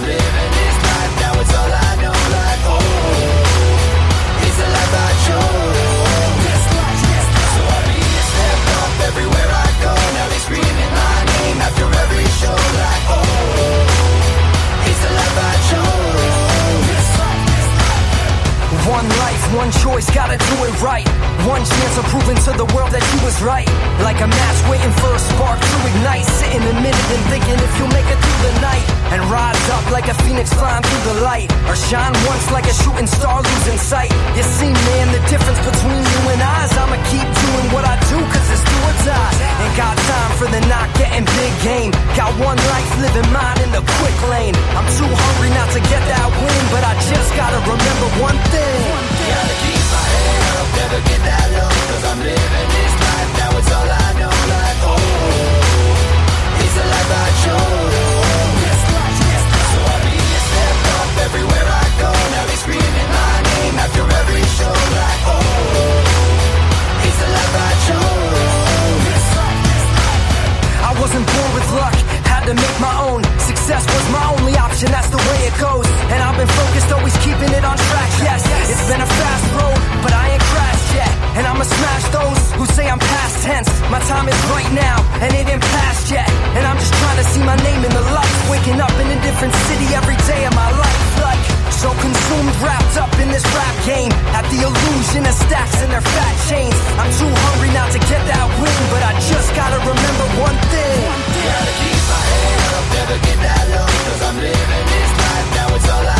living this life, now it's all I know. Like, oh, it's the life I chose. So I'll be a step up everywhere I go. Now they screaming my name after every show. Like, oh, it's the life I chose. One life, one choice, gotta do it right. One chance of proving to the world that you was right. Like a match waiting for a spark to ignite. Sitting a minute and thinking if you'll make it through the night. And rise up like a phoenix flying through the light. Or shine once like a shooting star losing sight. You see, man, the difference between you and I is I'ma keep doing what I do cause it's do or die. Ain't got time for the not getting big game. Got one life, living mine in the quick lane. I'm too hungry not to get that win, but I just gotta remember one thing. Gotta keep my head up, never get that low. Cause I'm living this life, now it's all I know. Like, oh, it's the life I chose. So I'll be a step up everywhere I go. Now they screaming my name after every show. Like, oh, it's the life I chose. I wasn't born with luck, had to make my own. Success was my only option, that's the way it goes. And I've been focused, always keeping it on track, yes. It's been a fast road, but I ain't crashed yet. And I'ma smash those who say I'm past tense. My time is right now, and it ain't past yet. And I'm just trying to see my name in the lights. Waking up in a different city every day of my life. Like, so consumed, wrapped up in this rap game. At the illusion of stacks and their fat chains. I'm too hungry not to get that win, but I just gotta remember one thing. Gotta keep my head up, never get that low. Cause I'm living this life, now it's all I